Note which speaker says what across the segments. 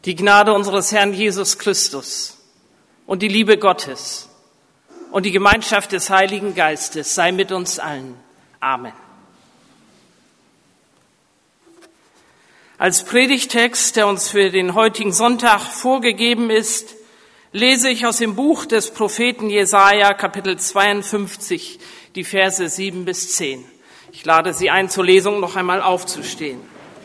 Speaker 1: Die Gnade unseres Herrn Jesus Christus und die Liebe Gottes und die Gemeinschaft des Heiligen Geistes sei mit uns allen. Amen. Als Predigtext, der uns für den heutigen Sonntag vorgegeben ist, lese ich aus dem Buch des Propheten Jesaja, Kapitel 52, die Verse 7 bis 10. Ich lade Sie ein, zur Lesung noch einmal aufzustehen.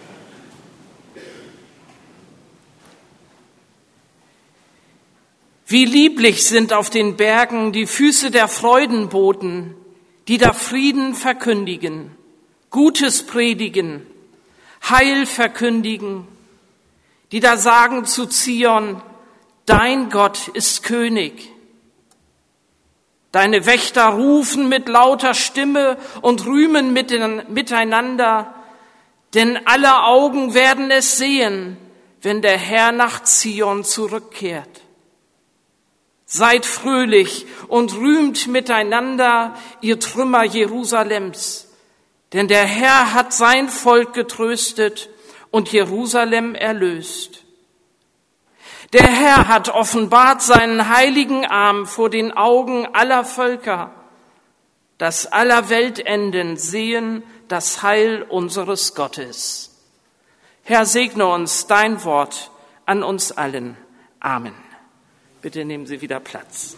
Speaker 1: Wie lieblich sind auf den Bergen die Füße der Freudenboten, die da Frieden verkündigen, Gutes predigen, Heil verkündigen, die da sagen zu Zion, dein Gott ist König. Deine Wächter rufen mit lauter Stimme und rühmen miteinander, denn alle Augen werden es sehen, wenn der Herr nach Zion zurückkehrt. Seid fröhlich und rühmt miteinander, ihr Trümmer Jerusalems, denn der Herr hat sein Volk getröstet und Jerusalem erlöst. Der Herr hat offenbart seinen heiligen Arm vor den Augen aller Völker, dass aller Weltenden sehen das Heil unseres Gottes. Herr, segne uns dein Wort an uns allen. Amen. Bitte nehmen Sie wieder Platz.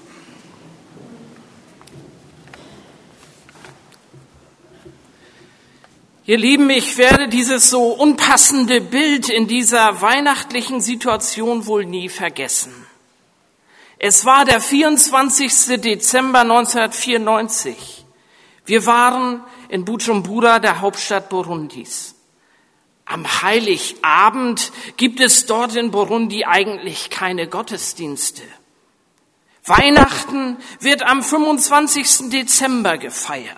Speaker 1: Ihr Lieben, ich werde dieses so unpassende Bild in dieser weihnachtlichen Situation wohl nie vergessen. Es war der 24. Dezember 1994. Wir waren in Bujumbura, der Hauptstadt Burundis. Am Heiligabend gibt es dort in Burundi eigentlich keine Gottesdienste. Weihnachten wird am 25. Dezember gefeiert.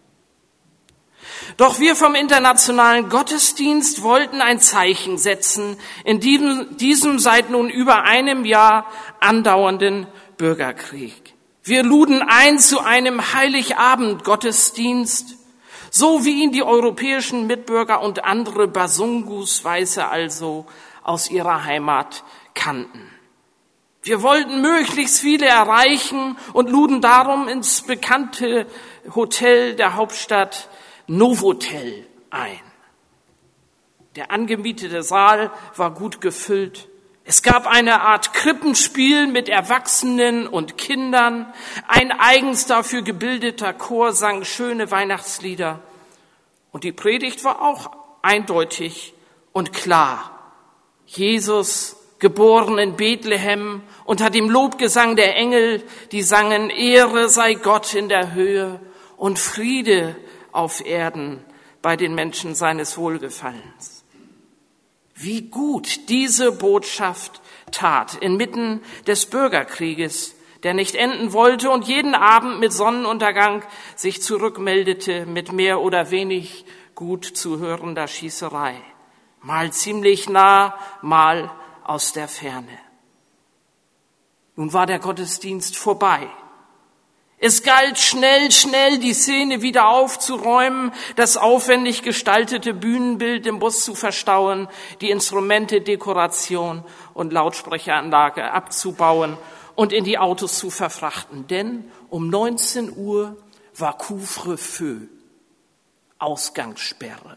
Speaker 1: Doch wir vom Internationalen Gottesdienst wollten ein Zeichen setzen in diesem seit nun über einem Jahr andauernden Bürgerkrieg. Wir luden ein zu einem Heiligabend-Gottesdienst, so wie ihn die europäischen Mitbürger und andere Basungus, Weiße also, aus ihrer Heimat kannten. Wir wollten möglichst viele erreichen und luden darum ins bekannte Hotel der Hauptstadt Novotel ein. Der angemietete Saal war gut gefüllt. Es gab eine Art Krippenspiel mit Erwachsenen und Kindern. Ein eigens dafür gebildeter Chor sang schöne Weihnachtslieder. Und die Predigt war auch eindeutig und klar. Jesus, geboren in Bethlehem, unter dem Lobgesang der Engel, die sangen, Ehre sei Gott in der Höhe und Friede auf Erden bei den Menschen seines Wohlgefallens. Wie gut diese Botschaft tat inmitten des Bürgerkrieges, der nicht enden wollte und jeden Abend mit Sonnenuntergang sich zurückmeldete mit mehr oder wenig gut zu hörender Schießerei. Mal ziemlich nah, mal aus der Ferne. Nun war der Gottesdienst vorbei. Es galt schnell die Szene wieder aufzuräumen, das aufwendig gestaltete Bühnenbild im Bus zu verstauen, die Instrumente, Dekoration und Lautsprecheranlage abzubauen und in die Autos zu verfrachten. Denn um 19 Uhr war Couvre-feu, Ausgangssperre.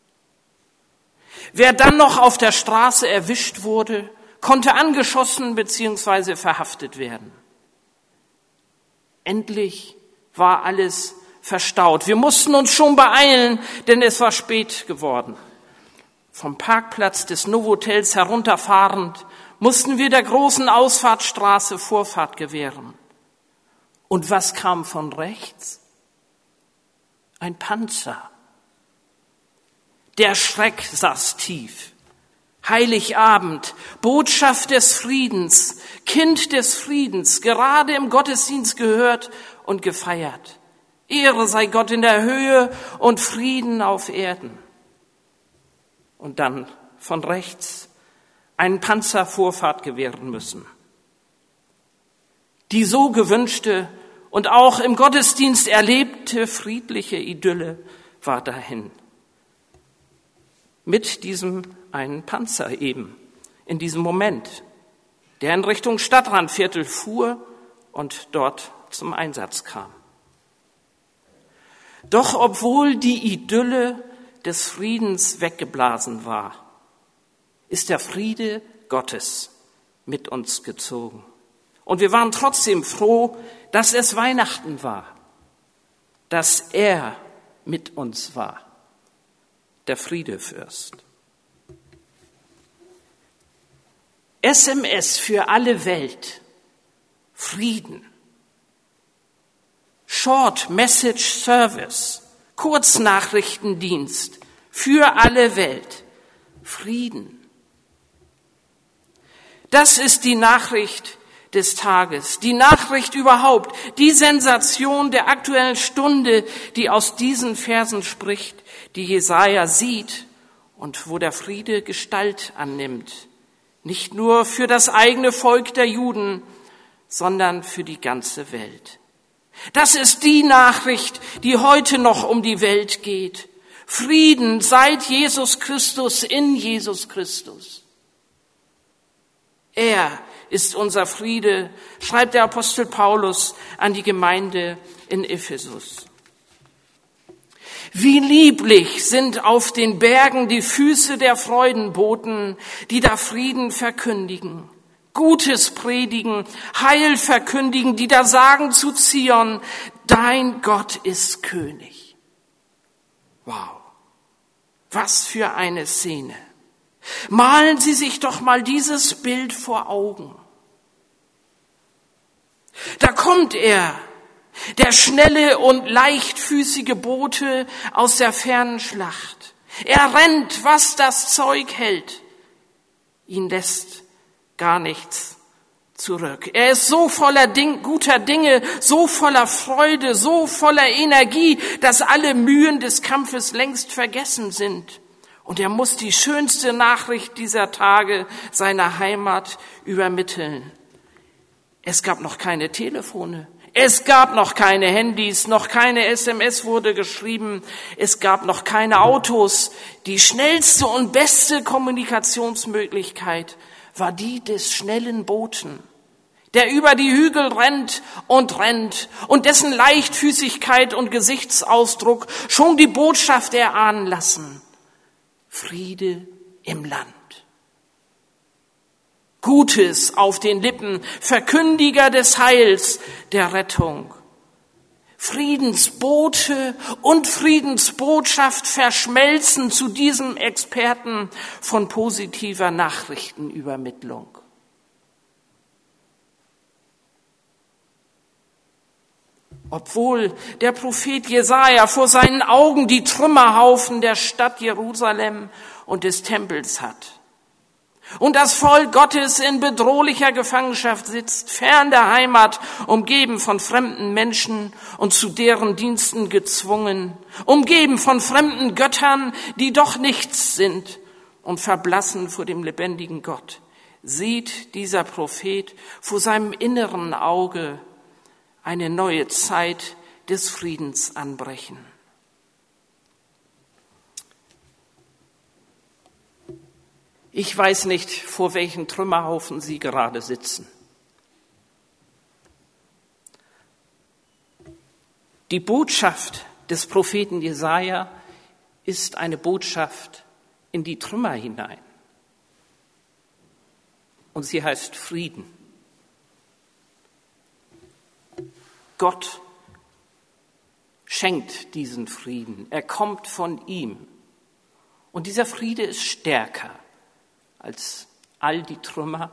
Speaker 1: Wer dann noch auf der Straße erwischt wurde, konnte angeschossen bzw. verhaftet werden. Endlich war alles verstaut. Wir mussten uns schon beeilen, denn es war spät geworden. Vom Parkplatz des Novotels herunterfahrend mussten wir der großen Ausfahrtsstraße Vorfahrt gewähren. Und was kam von rechts? Ein Panzer. Der Schreck saß tief. Heiligabend, Botschaft des Friedens, Kind des Friedens, gerade im Gottesdienst gehört und gefeiert. Ehre sei Gott in der Höhe und Frieden auf Erden. Und dann von rechts einen Panzer Vorfahrt gewähren müssen. Die so gewünschte und auch im Gottesdienst erlebte friedliche Idylle war dahin. Mit diesem einen Panzer eben in diesem Moment, der in Richtung Stadtrandviertel fuhr und dort zum Einsatz kam. Doch obwohl die Idylle des Friedens weggeblasen war, ist der Friede Gottes mit uns gezogen. Und wir waren trotzdem froh, dass es Weihnachten war, dass er mit uns war, der Friedefürst. SMS für alle Welt, Frieden. Short Message Service, Kurznachrichtendienst für alle Welt, Frieden. Das ist die Nachricht des Tages, die Nachricht überhaupt, die Sensation der aktuellen Stunde, die aus diesen Versen spricht, die Jesaja sieht und wo der Friede Gestalt annimmt. Nicht nur für das eigene Volk der Juden, sondern für die ganze Welt. Das ist die Nachricht, die heute noch um die Welt geht. Frieden seit Jesus Christus in Jesus Christus. Er ist unser Friede, schreibt der Apostel Paulus an die Gemeinde in Ephesus. Wie lieblich sind auf den Bergen die Füße der Freudenboten, die da Frieden verkündigen, Gutes predigen, Heil verkündigen, die da sagen zu Zion, dein Gott ist König. Wow, was für eine Szene. Malen Sie sich doch mal dieses Bild vor Augen. Da kommt er, der schnelle und leichtfüßige Bote aus der fernen Schlacht. Er rennt, was das Zeug hält. Ihn lässt gar nichts zurück. Er ist so voller guter Dinge, so voller Freude, so voller Energie, dass alle Mühen des Kampfes längst vergessen sind. Und er muss die schönste Nachricht dieser Tage seiner Heimat übermitteln. Es gab noch keine Telefone. Es gab noch keine Handys, noch keine SMS wurde geschrieben. Es gab noch keine Autos. Die schnellste und beste Kommunikationsmöglichkeit war die des schnellen Boten, der über die Hügel rennt und dessen Leichtfüßigkeit und Gesichtsausdruck schon die Botschaft erahnen lassen. Friede im Land. Gutes auf den Lippen, Verkündiger des Heils, der Rettung. Friedensbote und Friedensbotschaft verschmelzen zu diesem Experten von positiver Nachrichtenübermittlung. Obwohl der Prophet Jesaja vor seinen Augen die Trümmerhaufen der Stadt Jerusalem und des Tempels hat und das Volk Gottes in bedrohlicher Gefangenschaft sitzt, fern der Heimat, umgeben von fremden Menschen und zu deren Diensten gezwungen, umgeben von fremden Göttern, die doch nichts sind und verblassen vor dem lebendigen Gott, sieht dieser Prophet vor seinem inneren Auge eine neue Zeit des Friedens anbrechen. Ich weiß nicht, vor welchen Trümmerhaufen Sie gerade sitzen. Die Botschaft des Propheten Jesaja ist eine Botschaft in die Trümmer hinein. Und sie heißt Frieden. Gott schenkt diesen Frieden. Er kommt von ihm. Und dieser Friede ist stärker als all die Trümmer.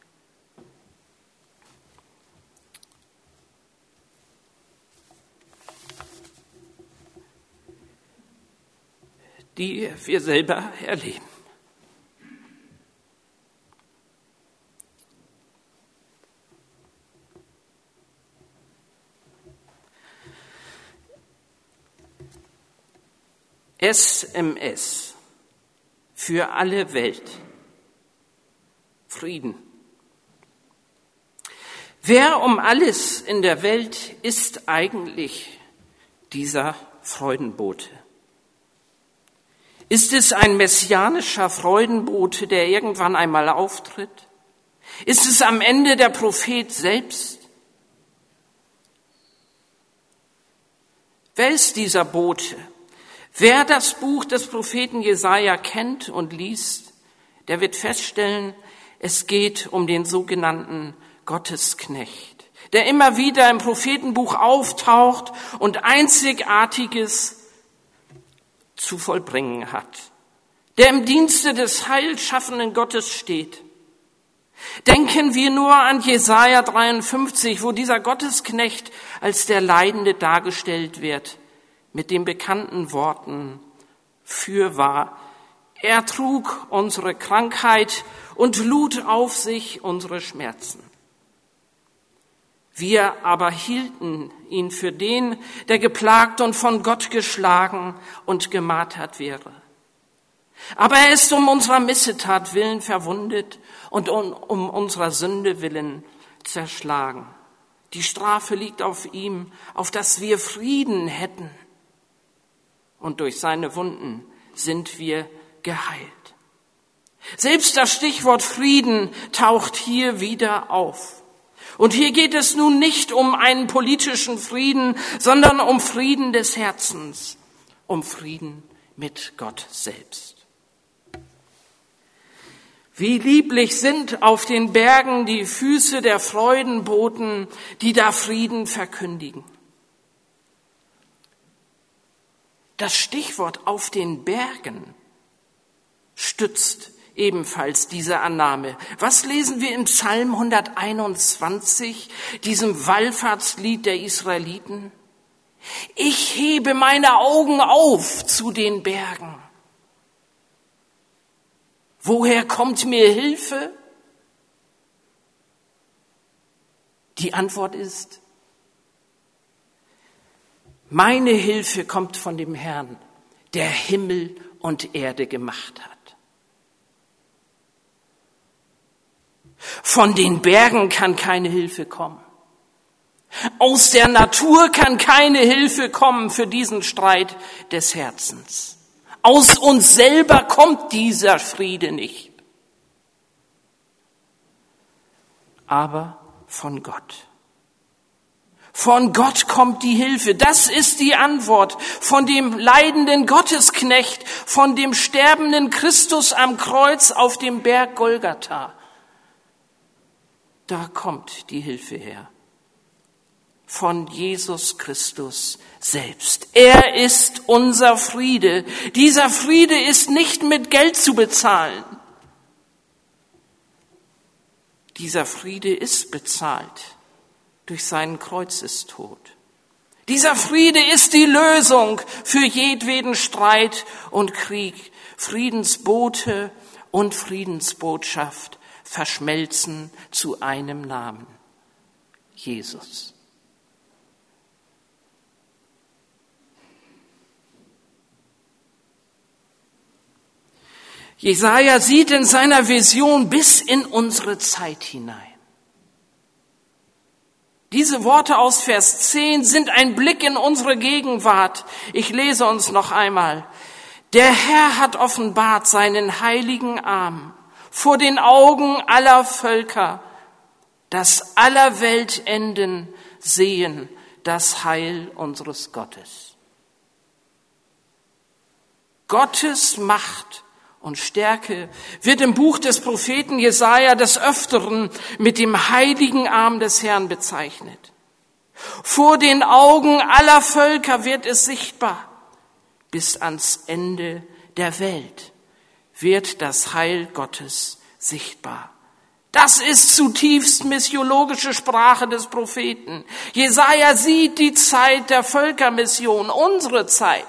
Speaker 1: Die wir selber erleben. SMS für alle Welt. Frieden. Wer um alles in der Welt ist eigentlich dieser Freudenbote? Ist es ein messianischer Freudenbote, der irgendwann einmal auftritt? Ist es am Ende der Prophet selbst? Wer ist dieser Bote? Wer das Buch des Propheten Jesaja kennt und liest, der wird feststellen, es geht um den sogenannten Gottesknecht, der immer wieder im Prophetenbuch auftaucht und Einzigartiges zu vollbringen hat, der im Dienste des heilschaffenden Gottes steht. Denken wir nur an Jesaja 53, wo dieser Gottesknecht als der Leidende dargestellt wird, mit den bekannten Worten: Fürwahr, er trug unsere Krankheit und lud auf sich unsere Schmerzen. Wir aber hielten ihn für den, der geplagt und von Gott geschlagen und gemartert wäre. Aber er ist um unserer Missetat willen verwundet und um unserer Sünde willen zerschlagen. Die Strafe liegt auf ihm, auf dass wir Frieden hätten. Und durch seine Wunden sind wir geheilt. Selbst das Stichwort Frieden taucht hier wieder auf. Und hier geht es nun nicht um einen politischen Frieden, sondern um Frieden des Herzens, um Frieden mit Gott selbst. Wie lieblich sind auf den Bergen die Füße der Freudenboten, die da Frieden verkündigen. Das Stichwort auf den Bergen stützt ebenfalls diese Annahme. Was lesen wir im Psalm 121, diesem Wallfahrtslied der Israeliten? Ich hebe meine Augen auf zu den Bergen. Woher kommt mir Hilfe? Die Antwort ist: Meine Hilfe kommt von dem Herrn, der Himmel und Erde gemacht hat. Von den Bergen kann keine Hilfe kommen. Aus der Natur kann keine Hilfe kommen für diesen Streit des Herzens. Aus uns selber kommt dieser Friede nicht. Aber von Gott. Von Gott kommt die Hilfe. Das ist die Antwort von dem leidenden Gottesknecht, von dem sterbenden Christus am Kreuz auf dem Berg Golgatha. Da kommt die Hilfe her. Von Jesus Christus selbst. Er ist unser Friede. Dieser Friede ist nicht mit Geld zu bezahlen. Dieser Friede ist bezahlt durch seinen Kreuzestod. Dieser Friede ist die Lösung für jedweden Streit und Krieg. Friedensbote und Friedensbotschaft verschmelzen zu einem Namen: Jesus. Jesaja sieht in seiner Vision bis in unsere Zeit hinein. Diese Worte aus Vers 10 sind ein Blick in unsere Gegenwart. Ich lese uns noch einmal. Der Herr hat offenbart seinen heiligen Arm vor den Augen aller Völker, dass aller Weltenden sehen das Heil unseres Gottes. Gottes Macht und Stärke wird im Buch des Propheten Jesaja des Öfteren mit dem heiligen Arm des Herrn bezeichnet. Vor den Augen aller Völker wird es sichtbar. Bis ans Ende der Welt wird das Heil Gottes sichtbar. Das ist zutiefst missiologische Sprache des Propheten. Jesaja sieht die Zeit der Völkermission, unsere Zeit.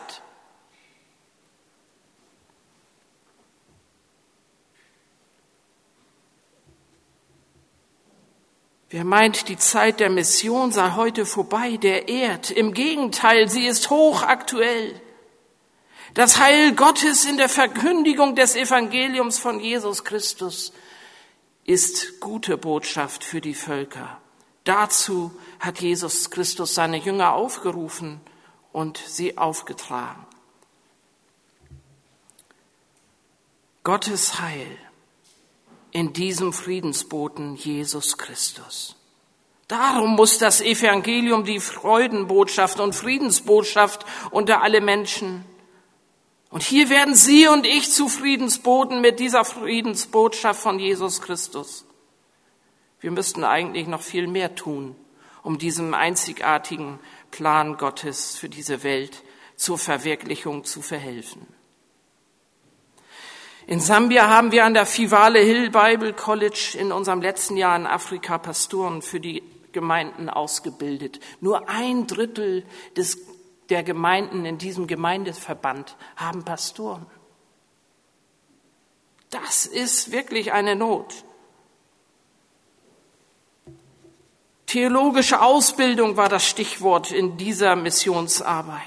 Speaker 1: Wer meint, die Zeit der Mission sei heute vorbei, der irrt. Im Gegenteil, sie ist hochaktuell. Das Heil Gottes in der Verkündigung des Evangeliums von Jesus Christus ist gute Botschaft für die Völker. Dazu hat Jesus Christus seine Jünger aufgerufen und sie aufgetragen. Gottes Heil in diesem Friedensboten Jesus Christus. Darum muss das Evangelium die Freudenbotschaft und Friedensbotschaft unter alle Menschen. Und hier werden Sie und ich zu Friedensboten mit dieser Friedensbotschaft von Jesus Christus. Wir müssten eigentlich noch viel mehr tun, um diesem einzigartigen Plan Gottes für diese Welt zur Verwirklichung zu verhelfen. In Sambia haben wir an der Fivale Hill Bible College in unserem letzten Jahr in Afrika Pastoren für die Gemeinden ausgebildet. Nur 1/3 der Gemeinden in diesem Gemeindeverband haben Pastoren. Das ist wirklich eine Not. Theologische Ausbildung war das Stichwort in dieser Missionsarbeit.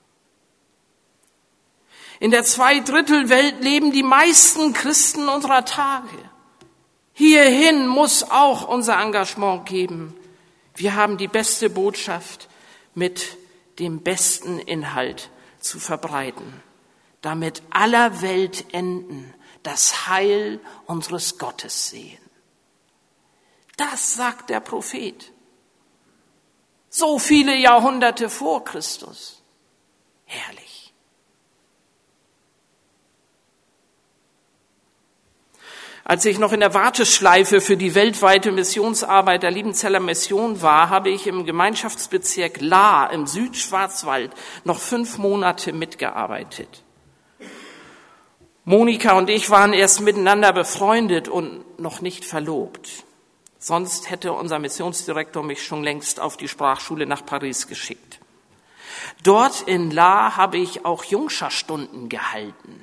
Speaker 1: In der 2/3 leben die meisten Christen unserer Tage. Hierhin muss auch unser Engagement geben. Wir haben die beste Botschaft mit dem besten Inhalt zu verbreiten, damit aller Weltenden das Heil unseres Gottes sehen. Das sagt der Prophet. So viele Jahrhunderte vor Christus. Herrlich. Als ich noch in der Warteschleife für die weltweite Missionsarbeit der Liebenzeller Mission war, habe ich im Gemeinschaftsbezirk Lahr im Südschwarzwald noch 5 Monate mitgearbeitet. Monika und ich waren erst miteinander befreundet und noch nicht verlobt. Sonst hätte unser Missionsdirektor mich schon längst auf die Sprachschule nach Paris geschickt. Dort in Lahr habe ich auch Jungscherstunden gehalten.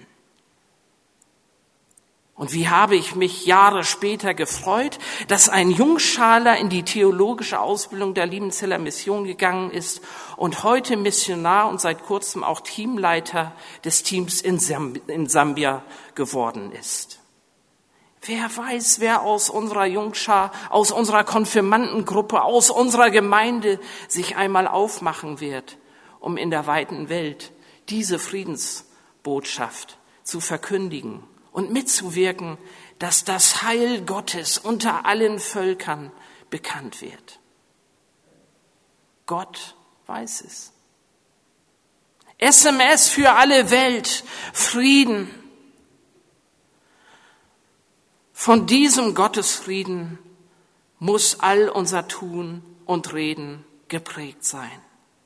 Speaker 1: Und wie habe ich mich Jahre später gefreut, dass ein Jungschaler in die theologische Ausbildung der Liebenzeller Mission gegangen ist und heute Missionar und seit kurzem auch Teamleiter des Teams in Sambia geworden ist. Wer weiß, wer aus unserer Jungschar, aus unserer Konfirmandengruppe, aus unserer Gemeinde sich einmal aufmachen wird, um in der weiten Welt diese Friedensbotschaft zu verkündigen und mitzuwirken, dass das Heil Gottes unter allen Völkern bekannt wird. Gott weiß es. SMS für alle Welt, Frieden. Von diesem Gottesfrieden muss all unser Tun und Reden geprägt sein.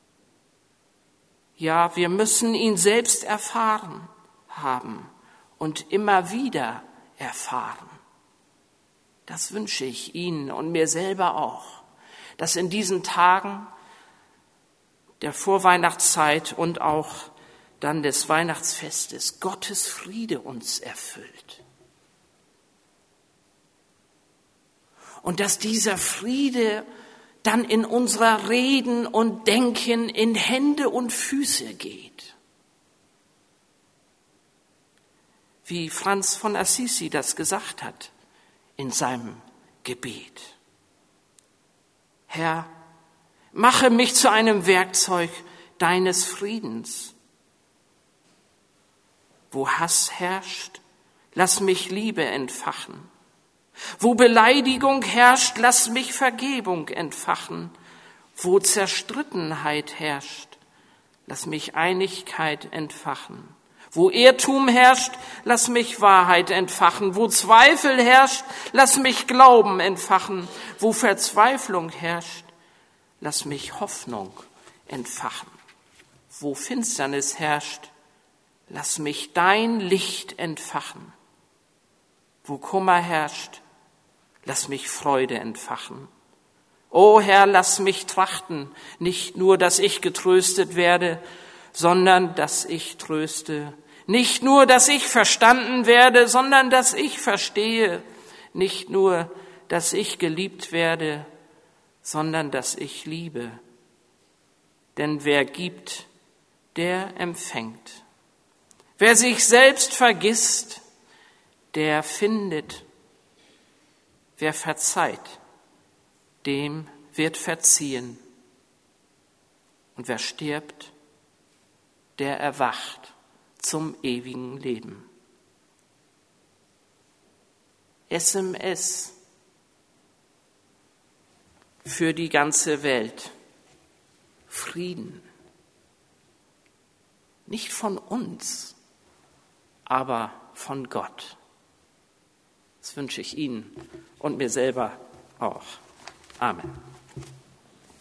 Speaker 1: Ja, wir müssen ihn selbst erfahren haben und immer wieder erfahren. Das wünsche ich Ihnen und mir selber auch, dass in diesen Tagen der Vorweihnachtszeit und auch dann des Weihnachtsfestes Gottes Friede uns erfüllt. Und dass dieser Friede dann in unserer Reden und Denken in Hände und Füße geht. Wie Franz von Assisi das gesagt hat in seinem Gebet. Herr, mache mich zu einem Werkzeug deines Friedens. Wo Hass herrscht, lass mich Liebe entfachen. Wo Beleidigung herrscht, lass mich Vergebung entfachen. Wo Zerstrittenheit herrscht, lass mich Einigkeit entfachen. Wo Irrtum herrscht, lass mich Wahrheit entfachen. Wo Zweifel herrscht, lass mich Glauben entfachen. Wo Verzweiflung herrscht, lass mich Hoffnung entfachen. Wo Finsternis herrscht, lass mich dein Licht entfachen. Wo Kummer herrscht, lass mich Freude entfachen. O Herr, lass mich trachten, nicht nur, dass ich getröstet werde, sondern dass ich tröste. Nicht nur, dass ich verstanden werde, sondern dass ich verstehe. Nicht nur, dass ich geliebt werde, sondern dass ich liebe. Denn wer gibt, der empfängt. Wer sich selbst vergisst, der findet. Wer verzeiht, dem wird verziehen. Und wer stirbt, der erwacht zum ewigen Leben. SMS für die ganze Welt. Frieden. Nicht von uns, aber von Gott. Das wünsche ich Ihnen und mir selber auch. Amen.